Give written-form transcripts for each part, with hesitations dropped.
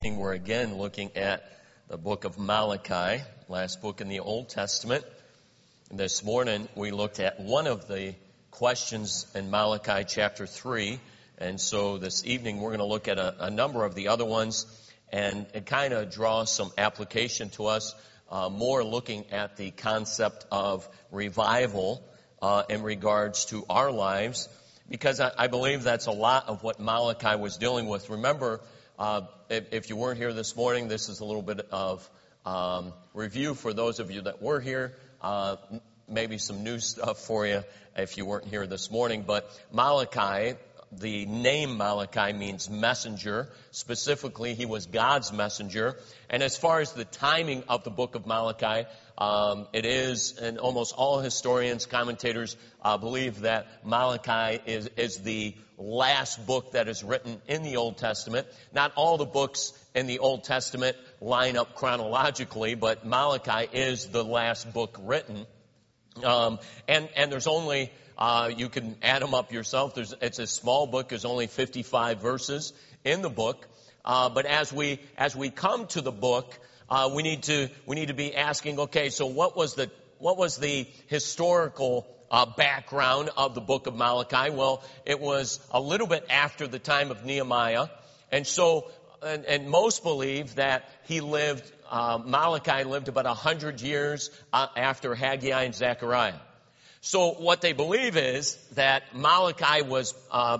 We're again looking at the book of Malachi, last book in the Old Testament. This morning we looked at one of the questions in Malachi chapter 3. And so this evening we're going to look at a number of the other ones and it kind of draws some application to us, more looking at the concept of revival in regards to our lives. Because I believe that's a lot of what Malachi was dealing with. Remember, if you weren't here this morning, this is a little bit of review for those of you that were here. Maybe some new stuff for you if you weren't here this morning. But Malachi, the name Malachi means messenger. Specifically, he was God's messenger. And as far as the timing of the book of Malachi, it is, and almost all historians, commentators believe that Malachi is the last book that is written in the Old Testament. Not all the books in the Old Testament line up chronologically, but Malachi is the last book written. And there's only, you can add them up yourself. It's a small book. There's only 55 verses in the book. But as we come to the book, we need to be asking, okay, so what was the historical background of the book of Malachi? Well, it was a little bit after the time of Nehemiah. And so, and most believe that Malachi lived about 100 years after Haggai and Zechariah. So what they believe is that Malachi was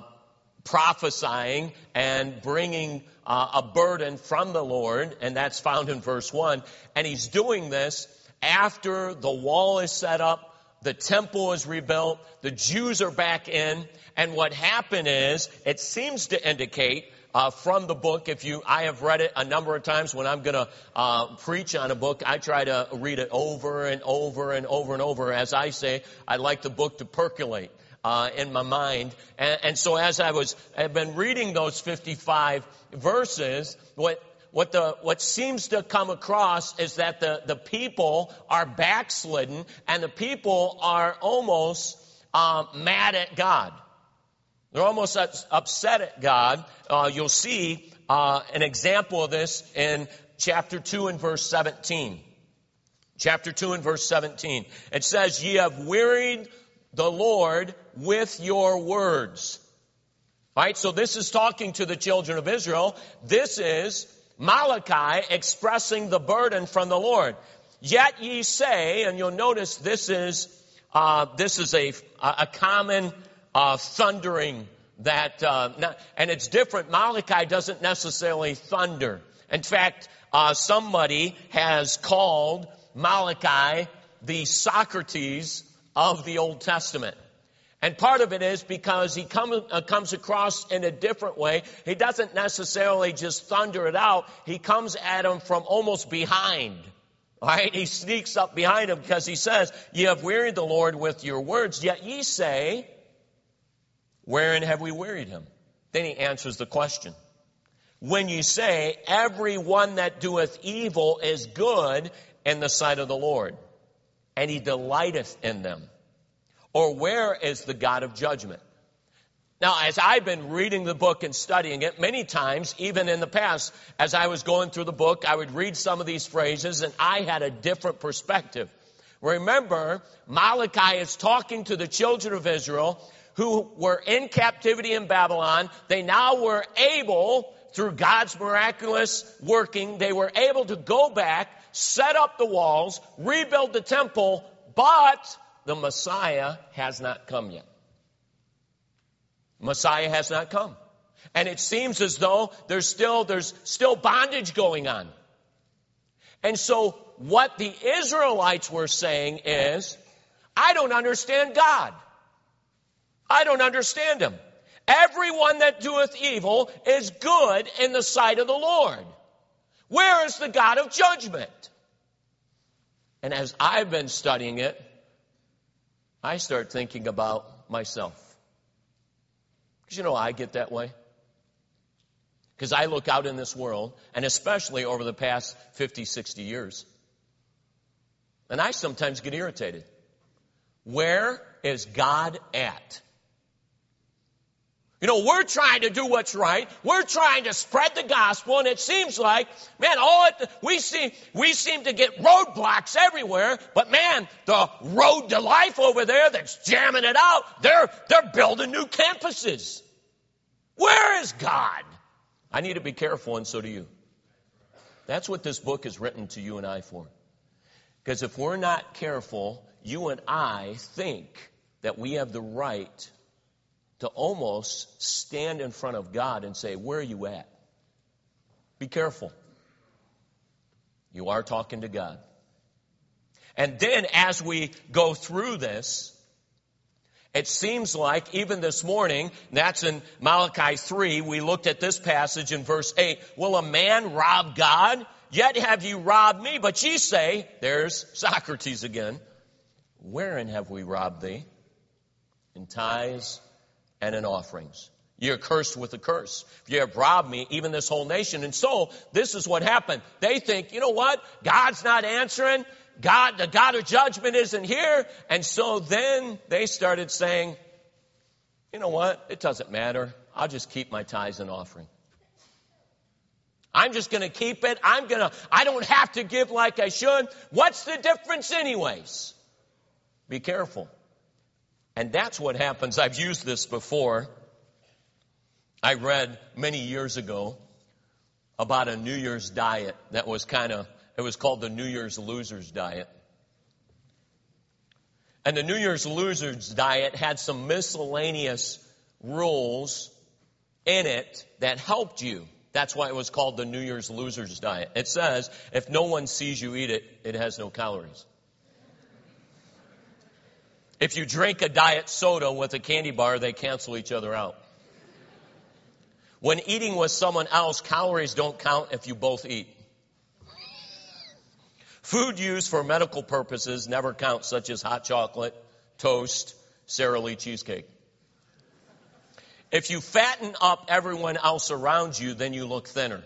prophesying and bringing a burden from the Lord, and that's found in verse 1. And he's doing this after the wall is set up, the temple is rebuilt, the Jews are back in, and what happened is, it seems to indicate from the book, I have read it a number of times. When I'm going to preach on a book, I try to read it over and over and over and over. As I say, I like the book to percolate in my mind. And so as I've been reading those 55 verses, what seems to come across is that the people are backslidden and the people are almost mad at God. They're almost upset at God. You'll see an example of this in chapter 2 and verse 17. Chapter 2 and verse 17. It says, "Ye have wearied the Lord with your words." All right, so this is talking to the children of Israel. This is Malachi expressing the burden from the Lord. "Yet ye say," and you'll notice this is a common thundering that, and it's different. Malachi doesn't necessarily thunder. In fact, somebody has called Malachi the Socrates of the Old Testament. And part of it is because he comes across in a different way. He doesn't necessarily just thunder it out. He comes at him from almost behind. All right? He sneaks up behind him because he says, "Ye have wearied the Lord with your words, yet ye say, wherein have we wearied him?" Then he answers the question. "When you say, every one that doeth evil is good in the sight of the Lord, and he delighteth in them. Or where is the God of judgment?" Now, as I've been reading the book and studying it, many times, even in the past, as I was going through the book, I would read some of these phrases and I had a different perspective. Remember, Malachi is talking to the children of Israel who were in captivity in Babylon. They now were able, through God's miraculous working, they were able to go back, set up the walls, rebuild the temple, but the Messiah has not come yet. Messiah has not come. And it seems as though there's still bondage going on. And so what the Israelites were saying is, I don't understand God. I don't understand him. Everyone that doeth evil is good in the sight of the Lord. Where is the God of judgment? And as I've been studying it, I start thinking about myself. Because I get that way. Because I look out in this world, and especially over the past 50, 60 years, and I sometimes get irritated. Where is God at? You know, we're trying to do what's right. We're trying to spread the gospel, and it seems like, man, we seem to get roadblocks everywhere. But man, the road to life over there that's jamming it out, they're building new campuses. Where is God? I need to be careful, and so do you. That's what this book is written to you and I for. Because if we're not careful, you and I think that we have the right to almost stand in front of God and say, where are you at? Be careful. You are talking to God. And then as we go through this, it seems like even this morning, that's in Malachi 3, we looked at this passage in verse 8. Will a man rob God? Yet have you robbed me. But ye say, there's Socrates again, wherein have we robbed thee? In tithes and in offerings. You're cursed with a curse. You have robbed me, even this whole nation. And so, this is what happened. They think, you know what? God's not answering. The God of judgment isn't here. And so then they started saying, you know what? It doesn't matter. I'll just keep my tithes and offering. I'm just going to keep it. I don't have to give like I should. What's the difference anyways? Be careful. And that's what happens. I've used this before. I read many years ago about a New Year's diet that was it was called the New Year's Losers Diet. And the New Year's Losers Diet had some miscellaneous rules in it that helped you. That's why it was called the New Year's Losers Diet. It says, if no one sees you eat it, it has no calories. If you drink a diet soda with a candy bar, they cancel each other out. When eating with someone else, calories don't count if you both eat. Food used for medical purposes never count, such as hot chocolate, toast, Sara Lee cheesecake. If you fatten up everyone else around you, then you look thinner.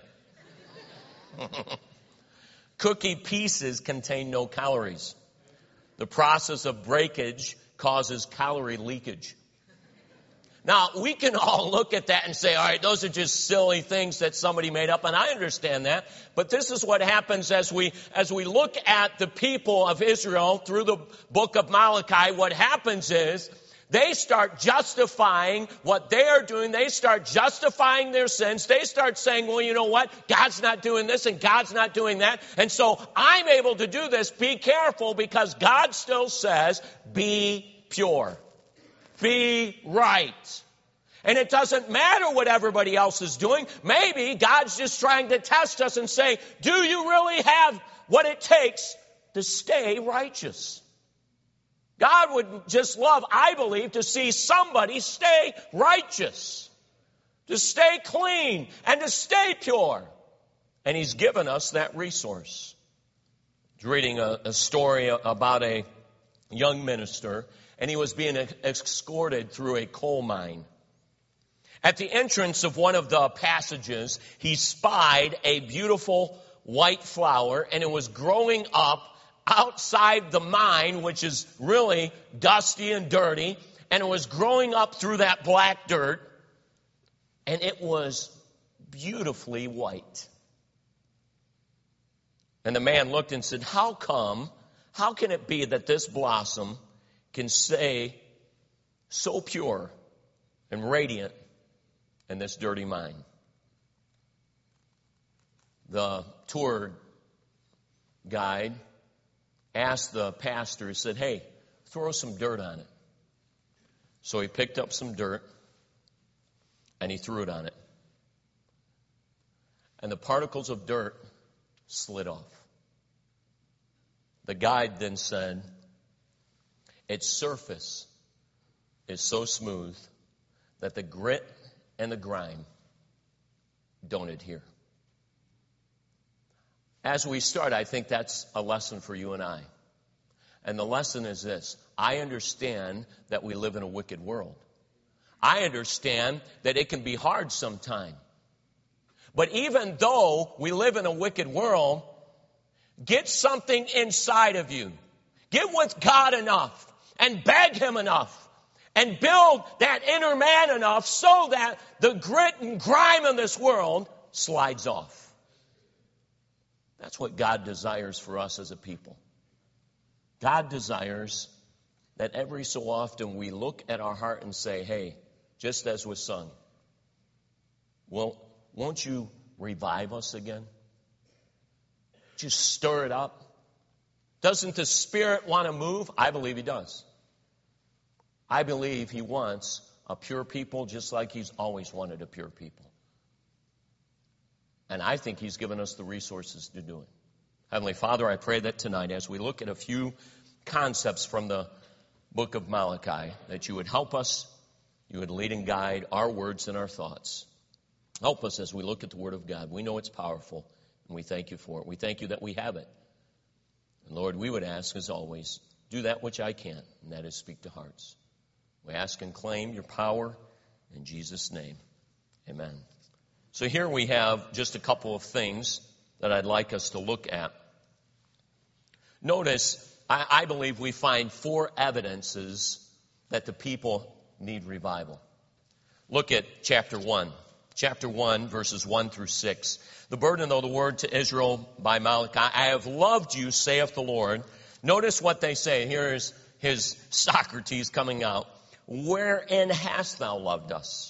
Cookie pieces contain no calories. The process of breakage causes calorie leakage. Now, we can all look at that and say, all right, those are just silly things that somebody made up, and I understand that. But this is what happens as we look at the people of Israel through the book of Malachi. What happens is they start justifying what they are doing. They start justifying their sins. They start saying, well, you know what? God's not doing this and God's not doing that. And so I'm able to do this. Be careful, because God still says, be pure. Be right. And it doesn't matter what everybody else is doing. Maybe God's just trying to test us and say, do you really have what it takes to stay righteous? God would just love, I believe, to see somebody stay righteous, to stay clean, and to stay pure. And He's given us that resource. I was reading a story about a young minister, and he was being escorted through a coal mine. At the entrance of one of the passages, he spied a beautiful white flower, and it was growing up outside the mine, which is really dusty and dirty, and it was growing up through that black dirt, and it was beautifully white. And the man looked and said, how can it be that this blossom can stay so pure and radiant in this dirty mine? The tour guide asked the pastor, he said, hey, throw some dirt on it. So he picked up some dirt and he threw it on it. And the particles of dirt slid off. The guide then said, its surface is so smooth that the grit and the grime don't adhere. As we start, I think that's a lesson for you and I. And the lesson is this. I understand that we live in a wicked world. I understand that it can be hard sometimes. But even though we live in a wicked world, get something inside of you. Get with God enough and beg Him enough and build that inner man enough so that the grit and grime of this world slides off. That's what God desires for us as a people. God desires that every so often we look at our heart and say, hey, just as was sung, well, won't you revive us again? Just stir it up. Doesn't the Spirit want to move? I believe He does. I believe He wants a pure people just like He's always wanted a pure people. And I think He's given us the resources to do it. Heavenly Father, I pray that tonight as we look at a few concepts from the book of Malachi, that you would help us, you would lead and guide our words and our thoughts. Help us as we look at the Word of God. We know it's powerful, and we thank you for it. We thank you that we have it. And Lord, we would ask, as always, do that which I can, and that is speak to hearts. We ask and claim your power in Jesus' name. Amen. So here we have just a couple of things that I'd like us to look at. Notice, I believe we find 4 evidences that the people need revival. Look at chapter 1. Chapter 1, verses 1 through 6. The burden of the word to Israel by Malachi. I have loved you, saith the Lord. Notice what they say. Here is his Socrates coming out. Wherein hast thou loved us?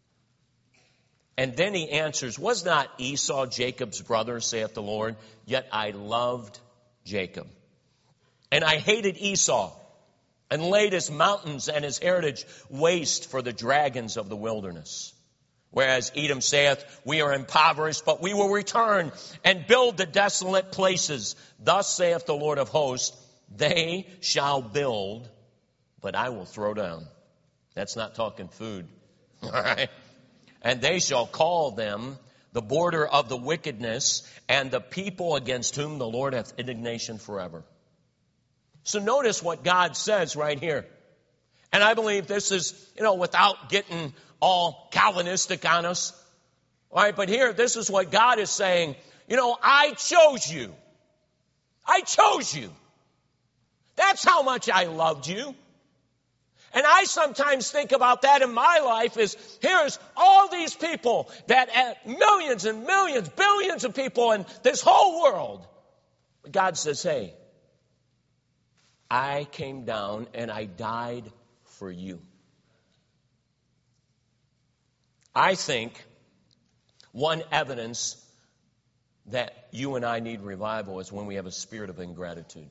And then he answers, was not Esau Jacob's brother, saith the Lord? Yet I loved Jacob. And I hated Esau, and laid his mountains and his heritage waste for the dragons of the wilderness. Whereas Edom saith, we are impoverished, but we will return and build the desolate places. Thus saith the Lord of hosts, they shall build, but I will throw down. That's not talking food. All right. And they shall call them the border of the wickedness, and the people against whom the Lord hath indignation forever. So notice what God says right here. And I believe this is, without getting all Calvinistic on us. All right, but here, this is what God is saying. I chose you. I chose you. That's how much I loved you. And I sometimes think about that in my life is, here's all these people that millions and millions, billions of people in this whole world. God says, hey, I came down and I died for you. I think one evidence that you and I need revival is when we have a spirit of ingratitude.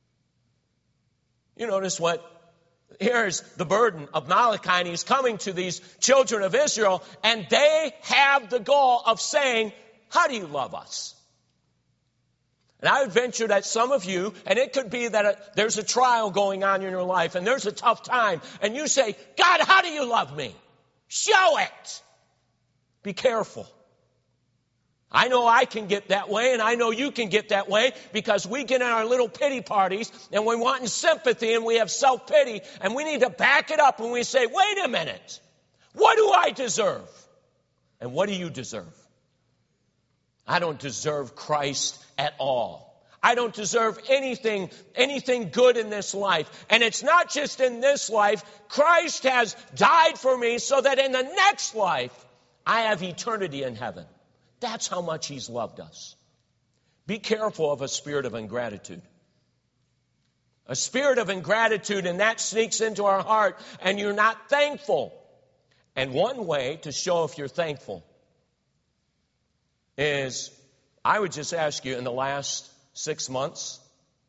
You notice here's the burden of Malachi, and he's coming to these children of Israel, and they have the gall of saying, how do you love us? And I would venture that some of you, and it could be that there's a trial going on in your life, and there's a tough time, and you say, God, how do you love me? Show it. Be careful. I know I can get that way, and I know you can get that way, because we get in our little pity parties, and we're wanting sympathy, and we have self-pity, and we need to back it up, and we say, wait a minute, what do I deserve? And what do you deserve? I don't deserve Christ at all. I don't deserve anything good in this life. And it's not just in this life. Christ has died for me so that in the next life, I have eternity in heaven. That's how much He's loved us. Be careful of a spirit of ingratitude. A spirit of ingratitude, and that sneaks into our heart, and you're not thankful. And one way to show if you're thankful is, I would just ask you, in the last 6 months,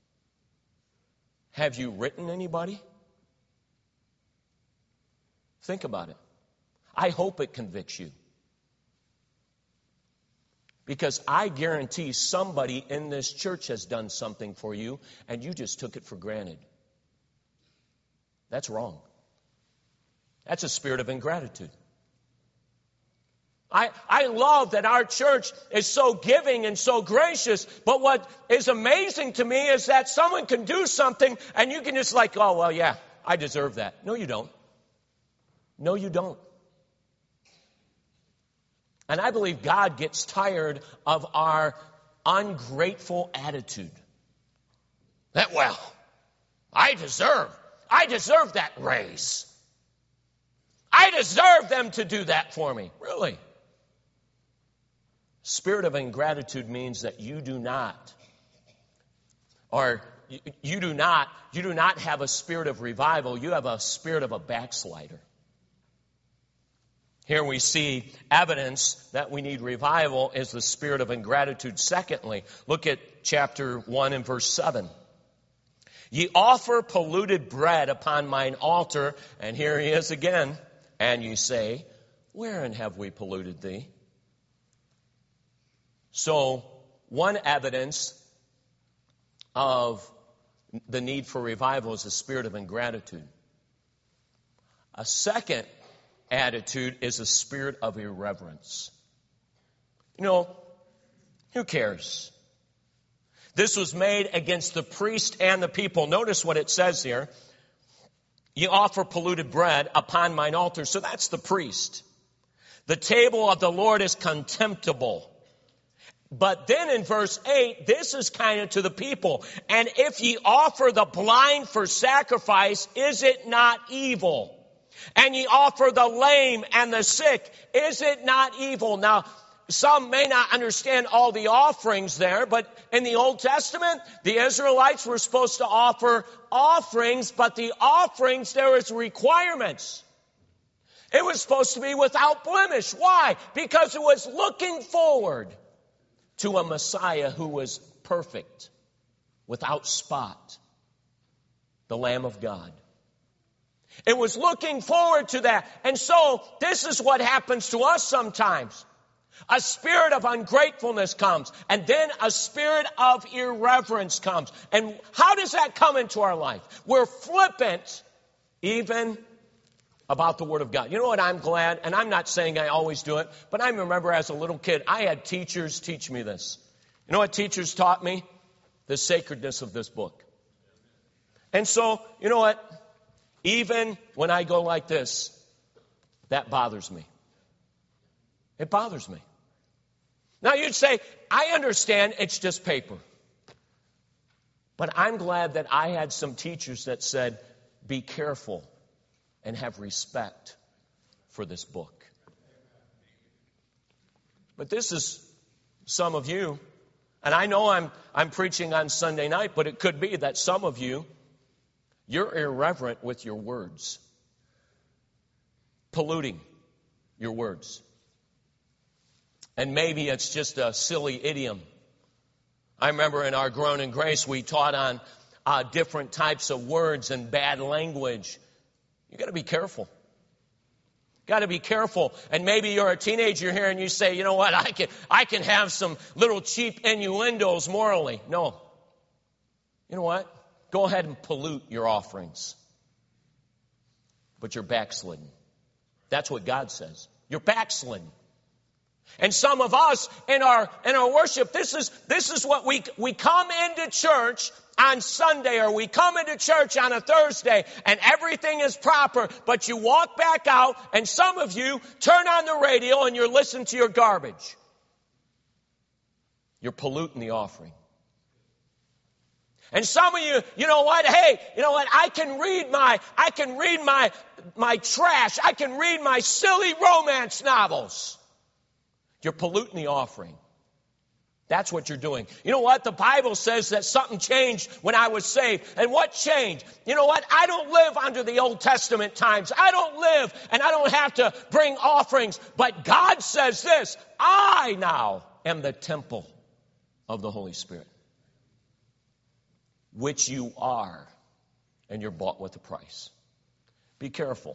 have you written anybody? Think about it. I hope it convicts you. Because I guarantee somebody in this church has done something for you, and you just took it for granted. That's wrong. That's a spirit of ingratitude. I love that our church is so giving and so gracious, but what is amazing to me is that someone can do something and you can just oh, well, yeah, I deserve that. No, you don't. No, you don't. And I believe God gets tired of our ungrateful attitude. That, well, I deserve that raise. I deserve them to do that for me. Really? Spirit of ingratitude means that you do not have a spirit of revival. You have a spirit of a backslider. Here we see evidence that we need revival is the spirit of ingratitude. Secondly, look at chapter 1 and verse 7. Ye offer polluted bread upon mine altar, and here he is again, and ye say, wherein have we polluted thee? So, one evidence of the need for revival is the spirit of ingratitude. A second attitude is a spirit of irreverence. Who cares? This was made against the priest and the people. Notice what it says here. You offer polluted bread upon mine altar. So that's the priest. The table of the Lord is contemptible. But then in verse 8, this is kind of to the people. And if ye offer the blind for sacrifice, is it not evil? And ye offer the lame and the sick, is it not evil? Now, some may not understand all the offerings there, but in the Old Testament, the Israelites were supposed to offer offerings, but the offerings, there was requirements. It was supposed to be without blemish. Why? Because it was looking forward to a Messiah who was perfect, without spot, the Lamb of God. It was looking forward to that. And so, this is what happens to us sometimes. A spirit of ungratefulness comes, and then a spirit of irreverence comes. And how does that come into our life? We're flippant even about the Word of God. You know what I'm glad, and I'm not saying I always do it, but I remember as a little kid, I had teachers teach me this. You know what teachers taught me? The sacredness of this book. And so, you know what? Even when I go like this, that bothers me. It bothers me. Now you'd say, I understand it's just paper. But I'm glad that I had some teachers that said, be careful and have respect for this book. But this is some of you, and I know I'm preaching on Sunday night, but it could be that some of you, you're irreverent with your words, polluting your words. And maybe it's just a silly idiom. I remember in our Grown in Grace, we taught on different types of words and bad language. You got to be careful. Got to be careful. And maybe you're a teenager here and you say, you know what, I can have some little cheap innuendos morally. No. You know what? Go ahead and pollute your offerings. But you're backslidden. That's what God says. You're backslidden. And some of us in our worship, this is what we come into church on Sunday, or we come into church on a Thursday, and everything is proper, but you walk back out, and some of you turn on the radio and you're listening to your garbage. You're polluting the offering. And some of you, you know what? Hey, you know what? I can read my trash. I can read my silly romance novels. You're polluting the offering. That's what you're doing. You know what? The Bible says that something changed when I was saved. And what changed? You know what? I don't live under the Old Testament times. I don't live and I don't have to bring offerings. But God says this, I now am the temple of the Holy Spirit, which you are, and you're bought with a price. Be careful.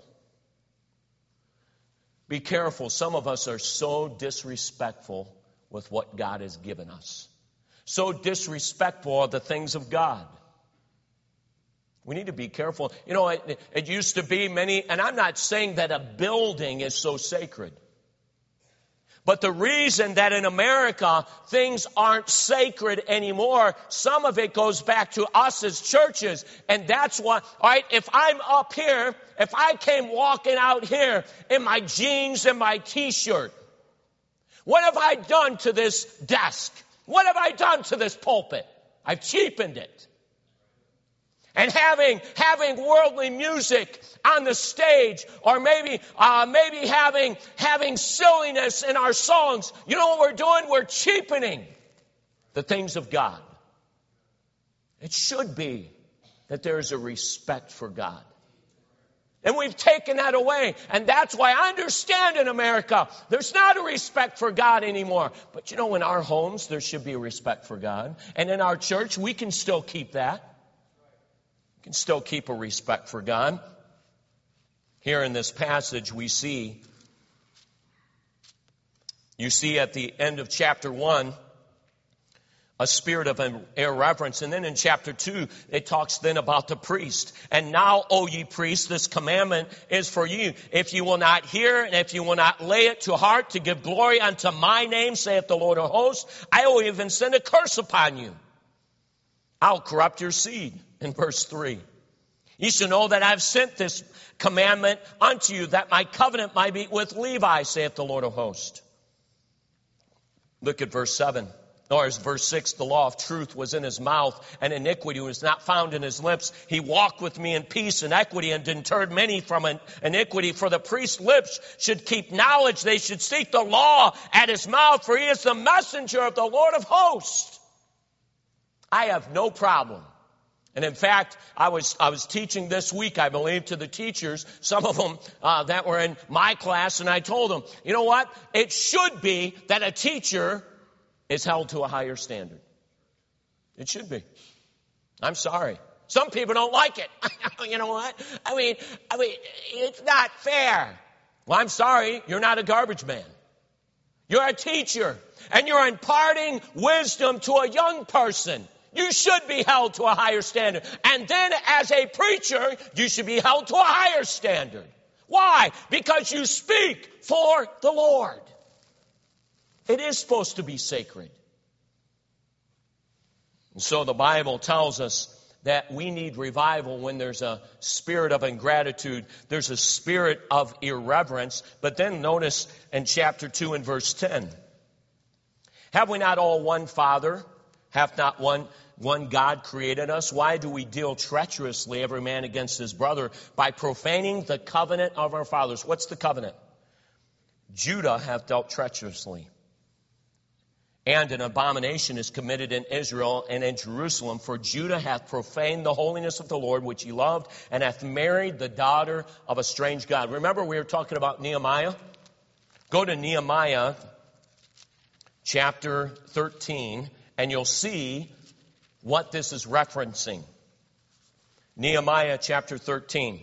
Be careful. Some of us are so disrespectful with what God has given us. So disrespectful of the things of God. We need to be careful. You know, it used to be many, and I'm not saying that a building is so sacred. But the reason that in America things aren't sacred anymore, some of it goes back to us as churches. And that's why, all right, if I'm up here, if I came walking out here in my jeans and my t-shirt, what have I done to this desk? What have I done to this pulpit? I've cheapened it. and having worldly music on the stage, or maybe having silliness in our songs. You know what we're doing? We're cheapening the things of God. It should be that there's a respect for God. And we've taken that away. And that's why I understand in America, there's not a respect for God anymore. But you know, in our homes, there should be a respect for God. And in our church, we can still keep that. We can still keep a respect for God. Here in this passage, you see at the end of chapter 1, a spirit of irreverence. And then in chapter 2, it talks then about the priest. And now, O ye priests, this commandment is for you. If you will not hear, and if you will not lay it to heart to give glory unto my name, saith the Lord of hosts, I will even send a curse upon you. I'll corrupt your seed. In verse 3. You shall know that I've sent this commandment unto you, that my covenant might be with Levi, saith the Lord of hosts. Look at verse 7. Or as verse 6, the law of truth was in his mouth, and iniquity was not found in his lips. He walked with me in peace and equity, and deterred many from iniquity. For the priest's lips should keep knowledge. They should seek the law at his mouth, for he is the messenger of the Lord of hosts. I have no problem. And in fact, I was teaching this week, I believe, to the teachers, some of them that were in my class, and I told them, you know what? It should be that a teacher is held to a higher standard. It should be. I'm sorry. Some people don't like it. You know what? I mean, it's not fair. Well, I'm sorry. You're not a garbage man. You're a teacher, and you're imparting wisdom to a young person. You should be held to a higher standard. And then as a preacher, you should be held to a higher standard. Why? Because you speak for the Lord. It is supposed to be sacred. And so the Bible tells us that we need revival when there's a spirit of ingratitude. There's a spirit of irreverence. But then notice in chapter 2 and verse 10. Have we not all one Father? Hath not one God created us? Why do we deal treacherously every man against his brother by profaning the covenant of our fathers? What's the covenant? Judah hath dealt treacherously. And an abomination is committed in Israel and in Jerusalem, for Judah hath profaned the holiness of the Lord, which he loved, and hath married the daughter of a strange God. Remember, we were talking about Nehemiah? Go to Nehemiah chapter 13, and you'll see what this is referencing. Nehemiah chapter 13.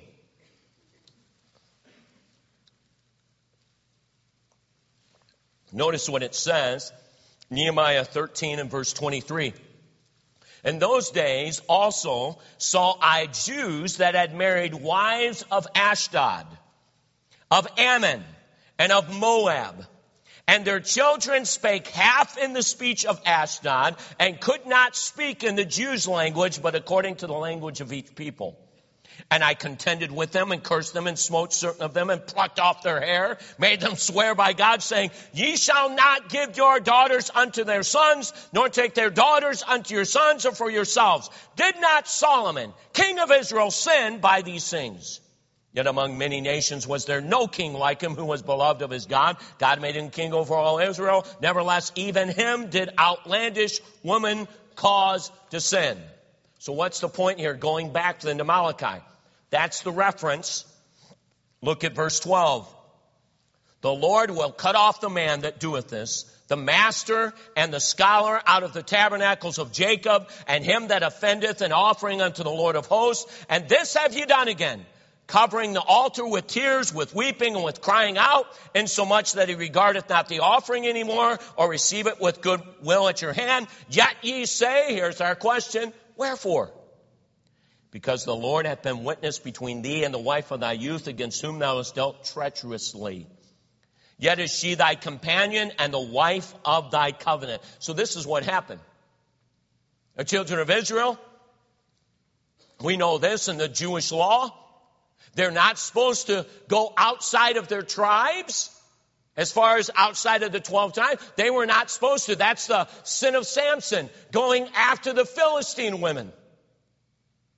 Notice what it says. Nehemiah 13 and verse 23. In those days also saw I Jews that had married wives of Ashdod, of Ammon, and of Moab. And their children spake half in the speech of Ashdod, and could not speak in the Jews' language, but according to the language of each people. And I contended with them, and cursed them, and smote certain of them, and plucked off their hair, made them swear by God, saying, Ye shall not give your daughters unto their sons, nor take their daughters unto your sons, or for yourselves. Did not Solomon, king of Israel, sin by these things? Yet among many nations was there no king like him, who was beloved of his God. God made him king over all Israel. Nevertheless, even him did outlandish woman cause to sin. So what's the point here? Going back to the Malachi. That's the reference. Look at verse 12. The Lord will cut off the man that doeth this, the master and the scholar out of the tabernacles of Jacob, and him that offendeth an offering unto the Lord of hosts. And this have ye done again, covering the altar with tears, with weeping, and with crying out, insomuch that he regardeth not the offering anymore, or receive it with good will at your hand. Yet ye say, here's our question, wherefore? Because the Lord hath been witness between thee and the wife of thy youth, against whom thou hast dealt treacherously. Yet is she thy companion and the wife of thy covenant. So this is what happened. The children of Israel, we know this in the Jewish law. They're not supposed to go outside of their tribes. As far as outside of the 12 tribes, they were not supposed to. That's the sin of Samson, going after the Philistine women.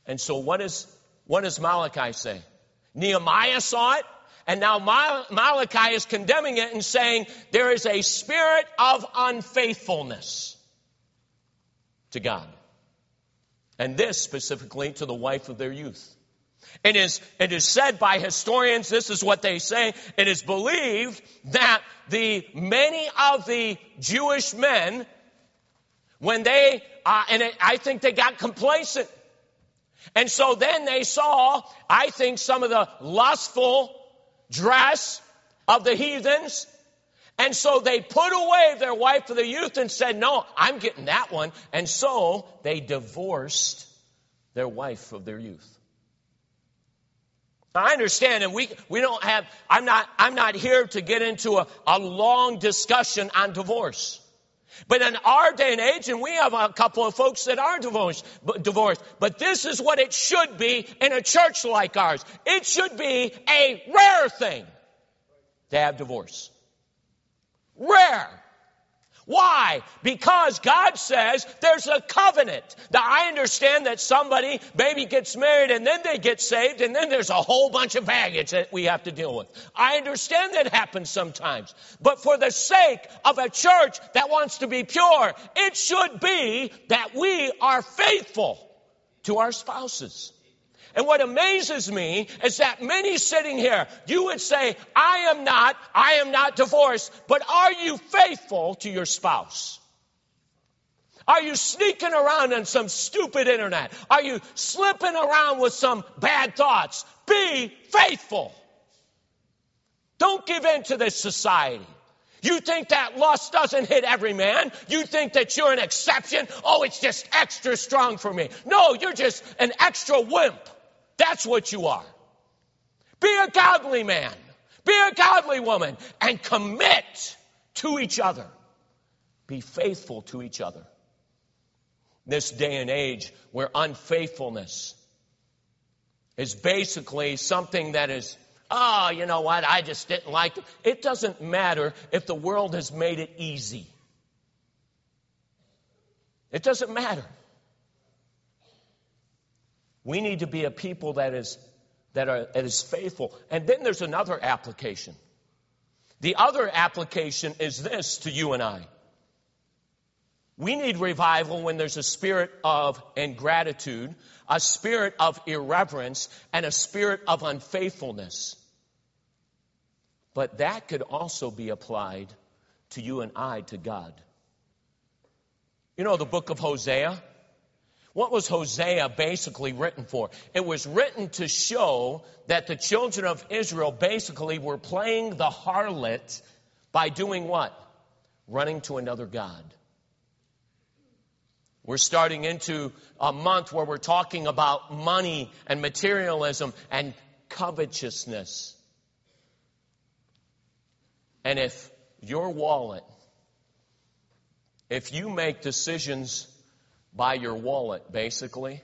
And so what does Malachi say? Nehemiah saw it, and now Malachi is condemning it and saying there is a spirit of unfaithfulness to God. And this specifically to the wife of their youth. It is said by historians, this is what they say, it is believed that many of the Jewish men, when I think they got complacent. And so then they saw, I think, some of the lustful dress of the heathens. And so they put away their wife of the youth and said, no, I'm getting that one. And so they divorced their wife of their youth. Now, I understand, and we don't have, I'm not here to get into a long discussion on divorce. But in our day and age, and we have a couple of folks that are divorced, but this is what it should be in a church like ours. It should be a rare thing to have divorce. Rare. Why? Because God says there's a covenant. Now, I understand that somebody maybe gets married and then they get saved and then there's a whole bunch of baggage that we have to deal with. I understand that happens sometimes. But for the sake of a church that wants to be pure, it should be that we are faithful to our spouses. And what amazes me is that many sitting here, you would say, I am not divorced, but are you faithful to your spouse? Are you sneaking around on some stupid internet? Are you slipping around with some bad thoughts? Be faithful. Don't give in to this society. You think that lust doesn't hit every man? You think that you're an exception? Oh, it's just extra strong for me. No, you're just an extra wimp. That's what you are. Be a godly man. Be a godly woman. And commit to each other. Be faithful to each other. This day and age where unfaithfulness is basically something that is, oh, you know what, I just didn't like it. It doesn't matter if the world has made it easy. It doesn't matter. We need to be a people that is faithful. And then there's another application. The other application is this to you and I. We need revival when there's a spirit of ingratitude, a spirit of irreverence, and a spirit of unfaithfulness. But that could also be applied to you and I, to God. You know the book of Hosea? What was Hosea basically written for? It was written to show that the children of Israel basically were playing the harlot by doing what? Running to another god. We're starting into a month where we're talking about money and materialism and covetousness. And if your wallet, if you make decisions by your wallet, basically,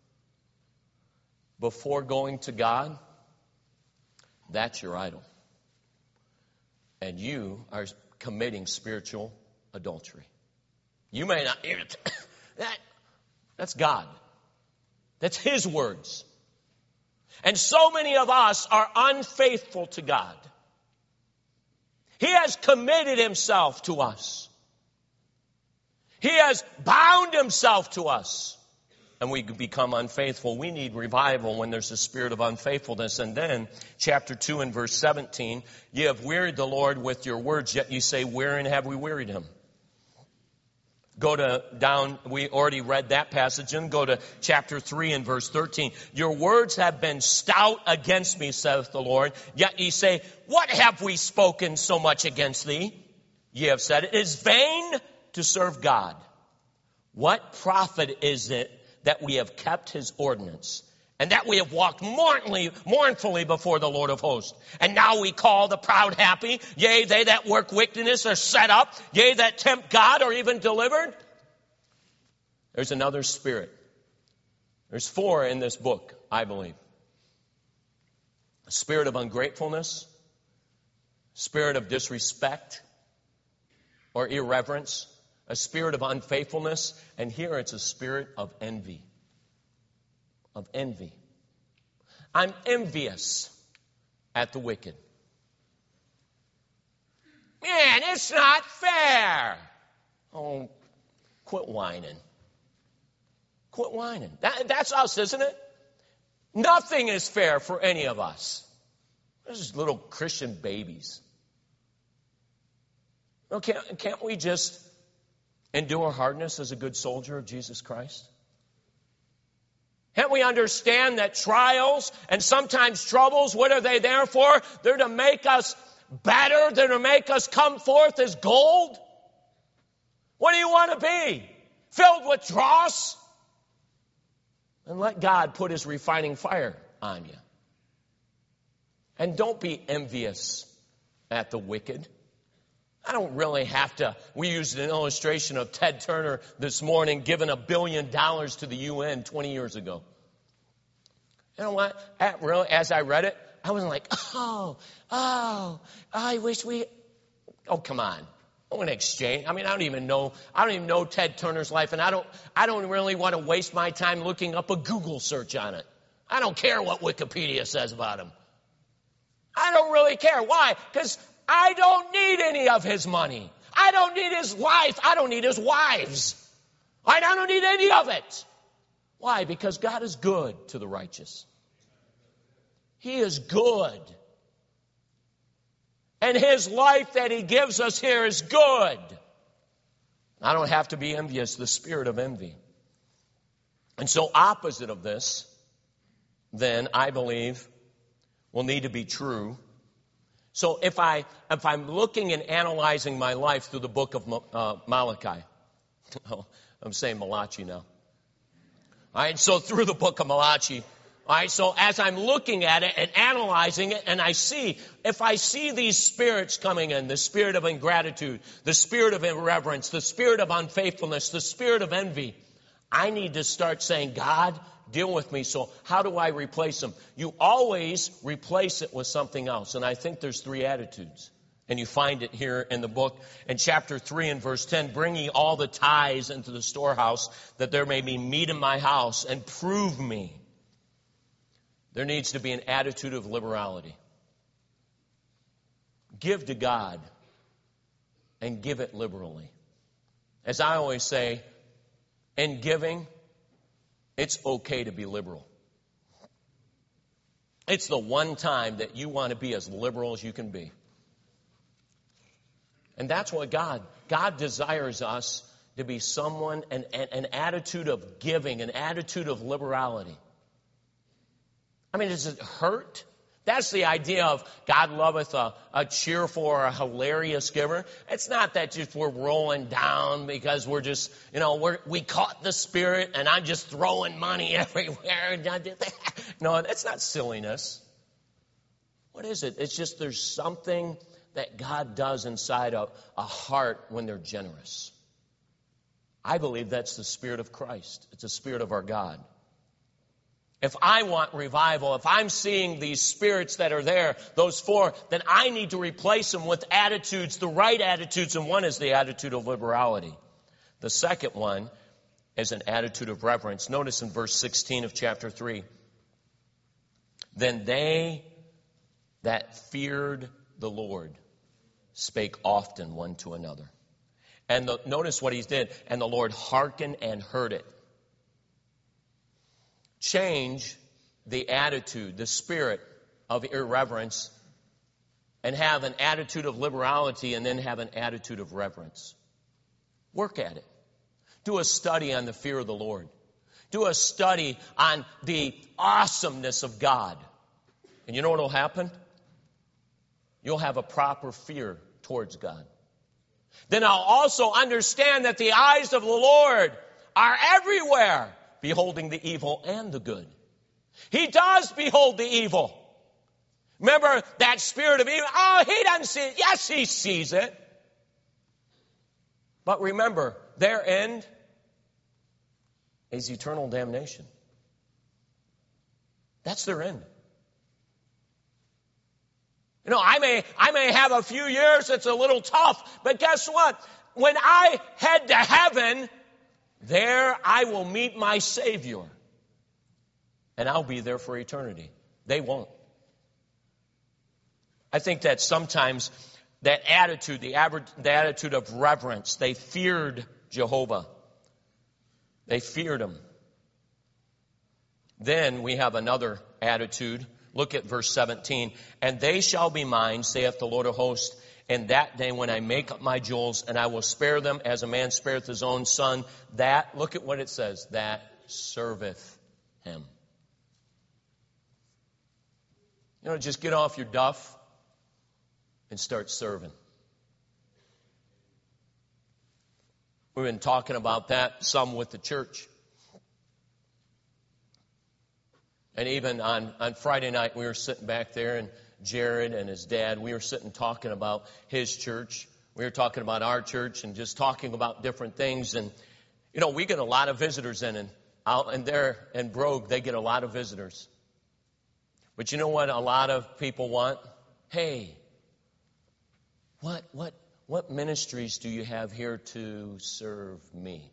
before going to God, that's your idol. And you are committing spiritual adultery. You may not hear it. That's God. That's His words. And so many of us are unfaithful to God. He has committed Himself to us. He has bound Himself to us. And we become unfaithful. We need revival when there's a spirit of unfaithfulness. And then, chapter 2 and verse 17, ye have wearied the Lord with your words, yet you say, wherein have we wearied Him? We already read that passage, and go to chapter 3 and verse 13. Your words have been stout against me, saith the Lord. Yet ye say, what have we spoken so much against thee? Ye have said, it is vain to serve God. What profit is it that we have kept His ordinance, and that we have walked mournfully before the Lord of hosts? And now we call the proud happy. Yea, they that work wickedness are set up. Yea, that tempt God are even delivered. There's another spirit. There's 4 in this book, I believe. A spirit of ungratefulness, spirit of disrespect or irreverence, a spirit of unfaithfulness, and here it's a spirit of envy. of envy. I'm envious at the wicked. Man, it's not fair. Oh, quit whining. Quit whining. That's us, isn't it? Nothing is fair for any of us. We're just little Christian babies. Well, can't we just endure hardness as a good soldier of Jesus Christ? Can't we understand that trials and sometimes troubles, what are they there for? They're to make us better. They're to make us come forth as gold. What do you want to be? Filled with dross? And let God put his refining fire on you. And don't be envious at the wicked. I don't really have to. We used an illustration of Ted Turner this morning giving $1 billion to the UN 20 years ago. You know what? As I read it, I was like, I wish we... Oh, come on. I'm going to exchange. I don't even know Ted Turner's life, and I don't really want to waste my time looking up a Google search on it. I don't care what Wikipedia says about him. I don't really care. Why? Because I don't need any of his money. I don't need his life. I don't need his wives. I don't need any of it. Why? Because God is good to the righteous. He is good. And his life that he gives us here is good. I don't have to be envious, the spirit of envy. And so opposite of this, then, I believe, will need to be true. So if I'm looking and analyzing my life through the book of Malachi, I'm saying Malachi now. All right, so through the book of Malachi, all right, so as I'm looking at it and analyzing it, and if I see these spirits coming in, the spirit of ingratitude, the spirit of irreverence, the spirit of unfaithfulness, the spirit of envy, I need to start saying, God, deal with me. So how do I replace them? You always replace it with something else. And I think there's 3 attitudes. And you find it here in the book. In chapter 3 and verse 10, bring ye all the tithes into the storehouse, that there may be meat in my house, and prove me. There needs to be an attitude of liberality. Give to God and give it liberally. As I always say, in giving, it's okay to be liberal. It's the one time that you want to be as liberal as you can be. And that's what God desires us to be someone, an attitude of giving, an attitude of liberality. Does it hurt? That's the idea of God loveth a cheerful or a hilarious giver. It's not that just we're rolling down because we're just, we caught the Spirit and I'm just throwing money everywhere. No, that's not silliness. What is it? It's just there's something that God does inside a heart when they're generous. I believe that's the Spirit of Christ. It's the Spirit of our God. If I want revival, if I'm seeing these spirits that are there, those 4, then I need to replace them with attitudes, the right attitudes, and one is the attitude of liberality. The second one is an attitude of reverence. Notice in verse 16 of chapter 3, then they that feared the Lord spake often one to another. And notice what he did, and the Lord hearkened and heard it. Change the attitude, the spirit of irreverence, and have an attitude of liberality, and then have an attitude of reverence. Work at it. Do a study on the fear of the Lord. Do a study on the awesomeness of God. And you know what will happen? You'll have a proper fear towards God. Then I'll also understand that the eyes of the Lord are everywhere, beholding the evil and the good. He does behold the evil. Remember that spirit of evil? Oh, he doesn't see it. Yes, he sees it. But remember, their end is eternal damnation. That's their end. I may have a few years that's a little tough, but guess what? When I head to heaven, there I will meet my Savior. and I'll be there for eternity. They won't. I think that sometimes that attitude, the attitude of reverence, they feared Jehovah. They feared him. Then we have another attitude. Look at verse 17. And they shall be mine, saith the Lord of hosts, in that day when I make up my jewels, and I will spare them as a man spareth his own son. That, look at what it says, that serveth him. You know, just get off your duff and start serving. We've been talking about that some with the church. And even on Friday night, we were sitting back there, and Jared and his dad, we were sitting talking about his church. We were talking about our church and just talking about different things. And, you know, we get a lot of visitors in, and out and there in Brogue, they get a lot of visitors. But you know what a lot of people want? Hey, what ministries do you have here to serve me?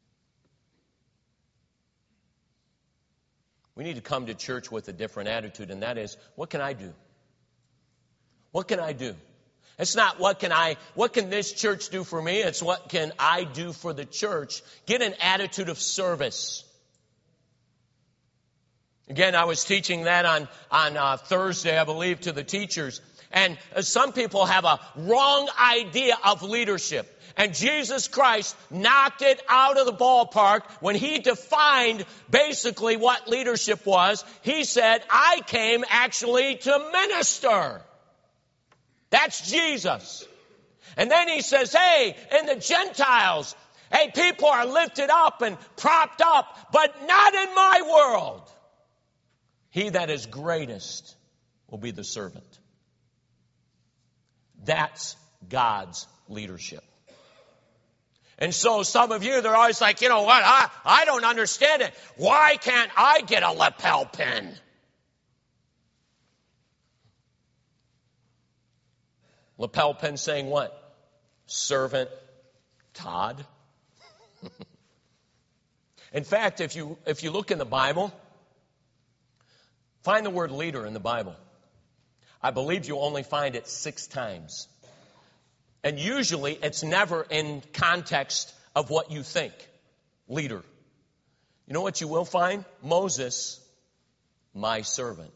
We need to come to church with a different attitude, and that is, what can I do? What can I do? It's not what can this church do for me? It's what can I do for the church? Get an attitude of service. Again, I was teaching that on Thursday, I believe, to the teachers. And some people have a wrong idea of leadership. And Jesus Christ knocked it out of the ballpark when he defined basically what leadership was. He said, I came actually to minister. That's Jesus. And then he says, hey, in the Gentiles, hey, people are lifted up and propped up, but not in my world. He that is greatest will be the servant. That's God's leadership. And so some of you, they're always like, you know what, I don't understand it. Why can't I get a lapel pin? Lapel pin saying what? Servant Todd. In fact, if you look in the Bible, find the word leader in the Bible. I believe you only find it 6 times. And usually it's never in context of what you think. Leader. You know what you will find? Moses, my servant.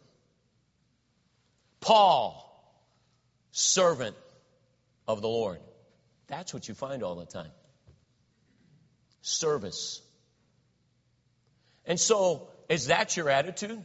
Paul, servant of the Lord. That's what you find all the time. Service. And so, is that your attitude?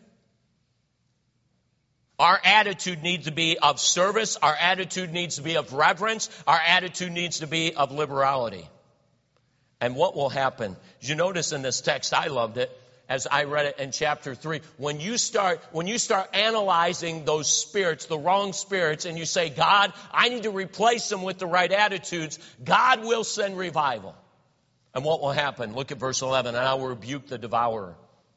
Our attitude needs to be of service. Our attitude needs to be of reverence. Our attitude needs to be of liberality. And what will happen? Did you notice in this text, I loved it, as I read it in chapter 3. When you start analyzing those spirits, the wrong spirits, and you say, God, I need to replace them with the right attitudes, God will send revival. And what will happen? Look at verse 11. And I will rebuke the devourer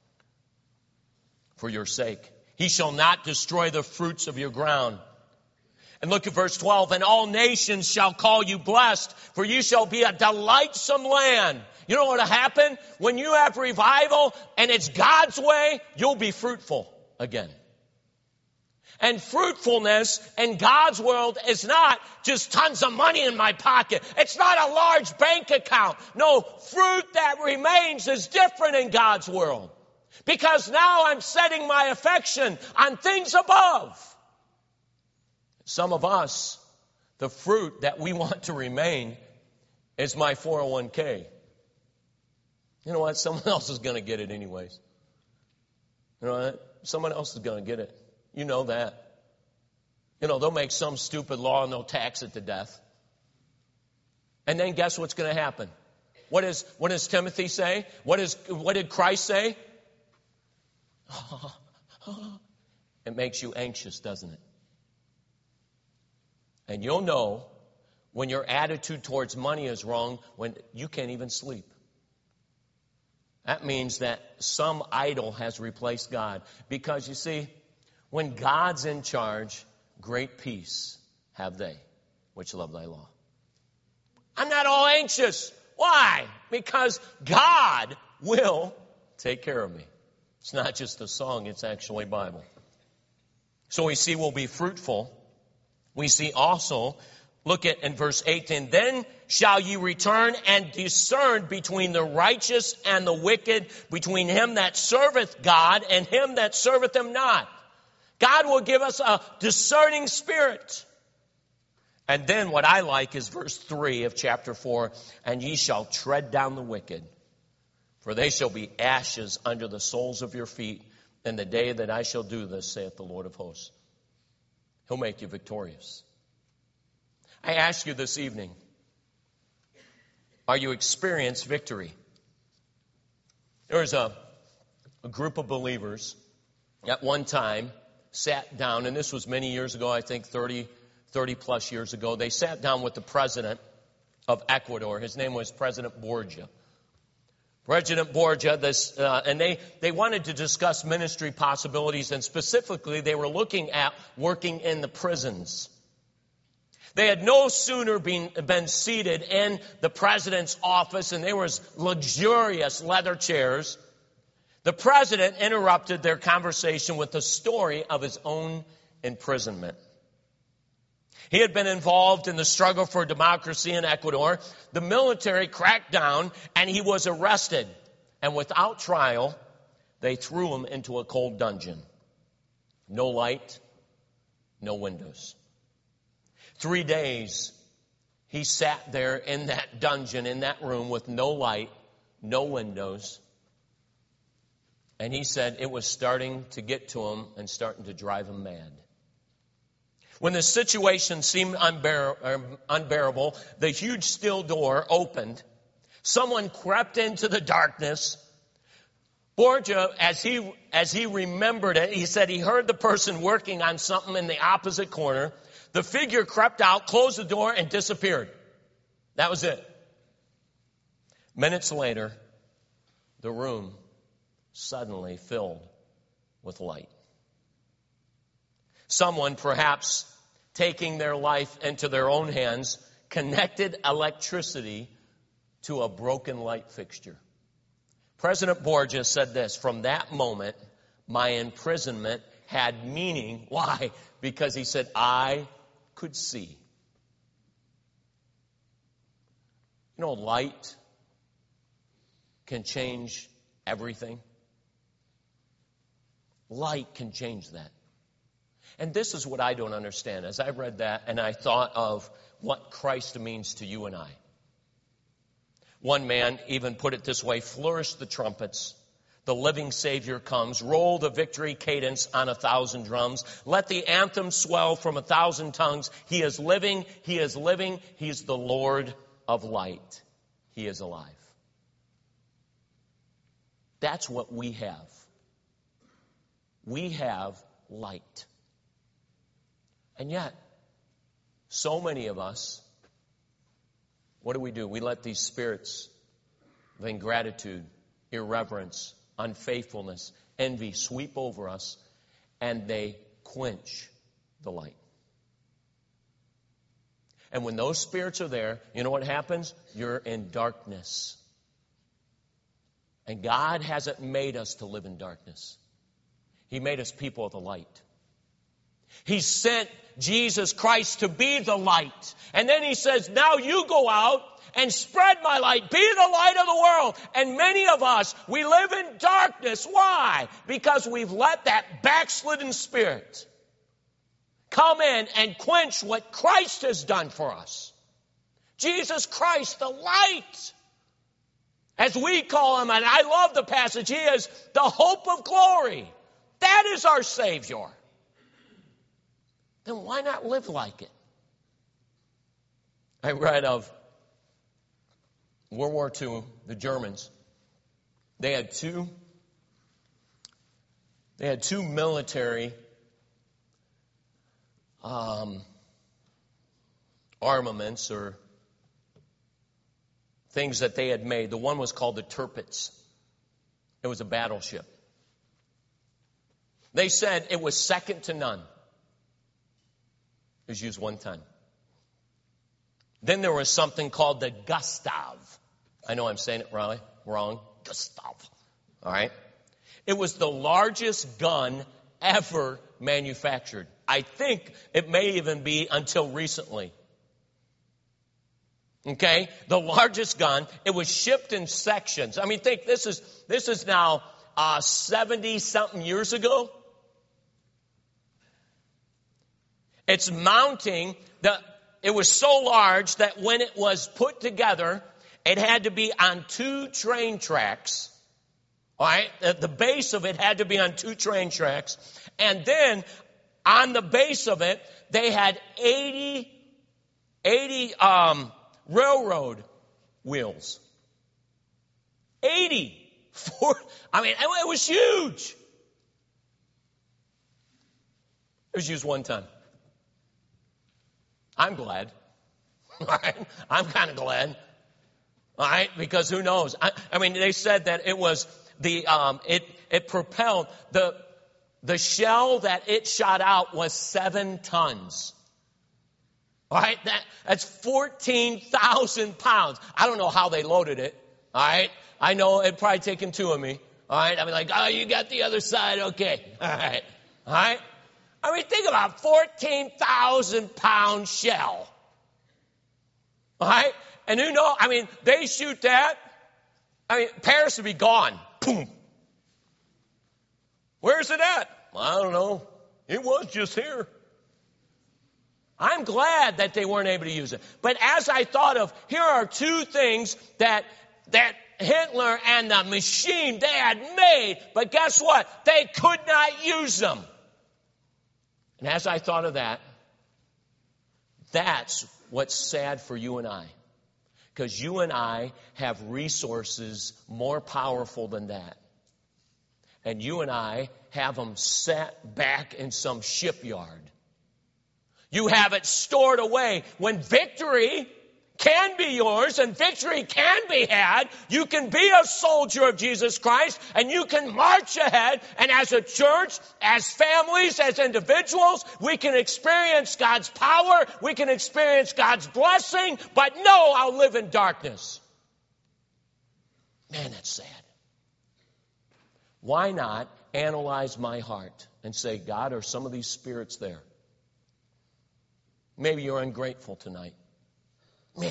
for your sake. He shall not destroy the fruits of your ground. And look at verse 12. And all nations shall call you blessed, for you shall be a delightsome land. You know what will happen? When you have revival and it's God's way, you'll be fruitful again. And fruitfulness in God's world is not just tons of money in my pocket. It's not a large bank account. No, fruit that remains is different in God's world. Because now I'm setting my affection on things above. Some of us, the fruit that we want to remain is my 401k. You know what? Someone else is going to get it anyways. You know what? Someone else is going to get it. You know that. You know, they'll make some stupid law and they'll tax it to death. And then guess what's going to happen? What does Timothy say? What did Christ say? It makes you anxious, doesn't it? And you'll know when your attitude towards money is wrong when you can't even sleep. That means that some idol has replaced God. Because you see, when God's in charge, great peace have they, which love thy law. I'm not all anxious. Why? Because God will take care of me. It's not just a song, it's actually Bible. So we see we'll be fruitful. We see also, look at in verse 18, then shall you return and discern between the righteous and the wicked, between him that serveth God and him that serveth him not. God will give us a discerning spirit. And then what I like is verse 3 of chapter 4, and ye shall tread down the wicked, for they shall be ashes under the soles of your feet in the day that I shall do this, saith the Lord of hosts. He'll make you victorious. I ask you this evening, are you experiencing victory? There was a group of believers at one time sat down, and this was many years ago, I think 30 plus years ago. They sat down with the president of Ecuador. His name was President Borgia. President Borgia, and they wanted to discuss ministry possibilities, and specifically they were looking at working in the prisons. They had no sooner been seated in the president's office, and there was luxurious leather chairs. The president interrupted their conversation with the story of his own imprisonment. He had been involved in the struggle for democracy in Ecuador. The military cracked down, and he was arrested. And without trial, they threw him into a cold dungeon. No light, no windows. 3 days, he sat there in that dungeon, in that room, with no light, no windows. And he said it was starting to get to him and starting to drive him mad. When the situation seemed unbearable, the huge steel door opened. Someone crept into the darkness. Borgia, as he remembered it, he said he heard the person working on something in the opposite corner. The figure crept out, closed the door, and disappeared. That was it. Minutes later, the room suddenly filled with light. Someone, perhaps taking their life into their own hands, connected electricity to a broken light fixture. President Borgia said this, from that moment, my imprisonment had meaning. Why? Because he said, I could see. You know, light can change everything. Light can change that. And this is what I don't understand. As I read that and I thought of what Christ means to you and I. One man even put it this way, flourish the trumpets. The living Savior comes. Roll the victory cadence on 1,000 drums. Let the anthem swell from 1,000 tongues. He is living. He is living. He is the Lord of light. He is alive. That's what we have. We have light. And yet, so many of us, what do? We let these spirits of ingratitude, irreverence, unfaithfulness, envy sweep over us, and they quench the light. And when those spirits are there, you know what happens? You're in darkness. And God hasn't made us to live in darkness. He made us people of the light. He sent Jesus Christ to be the light. And then he says, now you go out and spread my light. Be the light of the world. And many of us, we live in darkness. Why? Because we've let that backslidden spirit come in and quench what Christ has done for us. Jesus Christ, the light. As we call him, and I love the passage, he is the hope of glory. That is our Savior. Then why not live like it? I read of World War II, the Germans. They had two military armaments or things that they had made. The one was called the Tirpitz. It was a battleship. They said it was second to none. It was used one time. Then there was something called the Gustav. I know I'm saying it wrong. Gustav. All right. It was the largest gun ever manufactured. I think it may even be until recently. Okay? The largest gun. It was shipped in sections. I mean, think this is now 70-something years ago. Its mounting, it was so large that when it was put together, it had to be on 2 train tracks. All right? The base of it had to be on 2 train tracks. And then on the base of it, they had 80 railroad wheels. 80. It was huge. It was used one time. I'm glad. All right? I'm kind of glad. All right? Because who knows? They said that it was it propelled the shell that it shot out was 7 tons. All right? That's 14,000 pounds. I don't know how they loaded it. All right? I know it'd probably taken 2 of me. All right? I'd be like, oh, you got the other side. Okay. All right. All right? Think about 14,000 pound shell. All right? And they shoot that. Paris would be gone. Boom. Where's it at? Well, I don't know. It was just here. I'm glad that they weren't able to use it. But as I thought of, here are 2 things that Hitler and the machine they had made, but guess what? They could not use them. And as I thought of that, that's what's sad for you and I. Because you and I have resources more powerful than that. And you and I have them set back in some shipyard. You have it stored away. When victory can be yours and victory can be had, you can be a soldier of Jesus Christ and you can march ahead. And as a church, as families, as individuals, we can experience God's power. We can experience God's blessing. But no, I'll live in darkness. Man, that's sad. Why not analyze my heart and say, God, are some of these spirits there? Maybe you're ungrateful tonight. Man,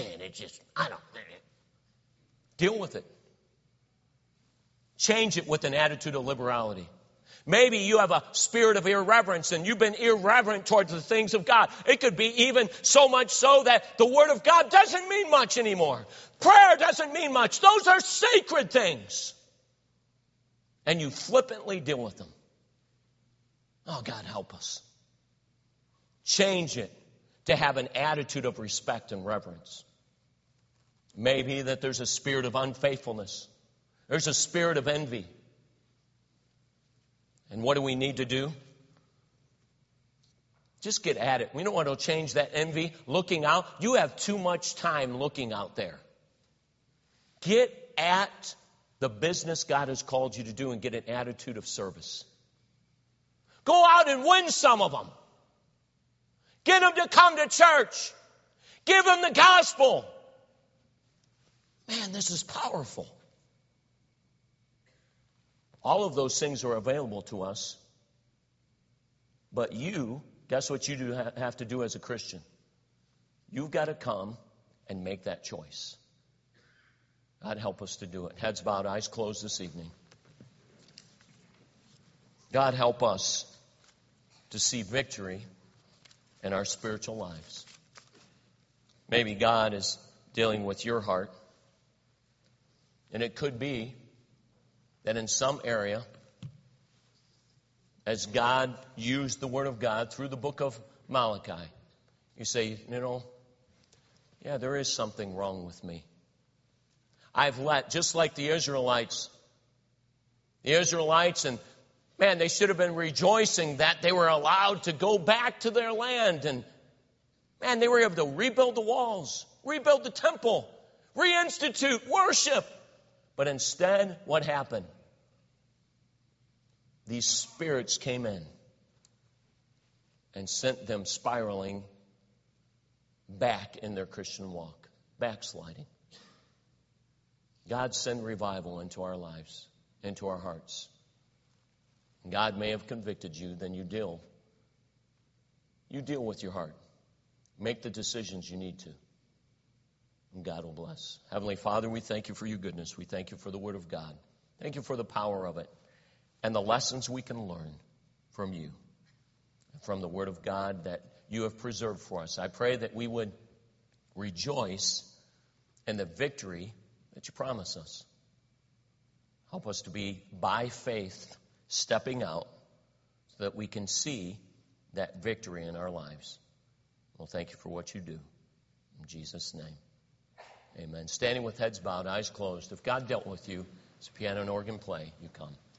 deal with it. Change it with an attitude of liberality. Maybe you have a spirit of irreverence and you've been irreverent towards the things of God. It could be even so much so that the Word of God doesn't mean much anymore. Prayer doesn't mean much. Those are sacred things. And you flippantly deal with them. Oh, God, help us. Change it to have an attitude of respect and reverence. Maybe that there's a spirit of unfaithfulness. There's a spirit of envy. And what do we need to do? Just get at it. We don't want to change that envy. Looking out. You have too much time looking out there. Get at the business God has called you to do and get an attitude of service. Go out and win some of them. Get them to come to church. Give them the gospel. Man, this is powerful. All of those things are available to us. But guess what you have to do as a Christian? You've got to come and make that choice. God help us to do it. Heads bowed, eyes closed this evening. God help us to see victory in our spiritual lives. Maybe God is dealing with your heart. And it could be that in some area, as God used the Word of God through the book of Malachi, you say, there is something wrong with me. Just like the Israelites, and man, they should have been rejoicing that they were allowed to go back to their land. And man, they were able to rebuild the walls, rebuild the temple, reinstitute worship. But instead, what happened? These spirits came in and sent them spiraling back in their Christian walk, backsliding. God send revival into our lives, into our hearts. God may have convicted you, then you deal. You deal with your heart. Make the decisions you need to. And God will bless. Heavenly Father, we thank you for your goodness. We thank you for the Word of God. Thank you for the power of it and the lessons we can learn from you, from the Word of God that you have preserved for us. I pray that we would rejoice in the victory that you promise us. Help us to be, by faith, stepping out so that we can see that victory in our lives. Well, thank you for what you do. In Jesus' name, amen. Standing with heads bowed, eyes closed. If God dealt with you as piano and organ play, you come.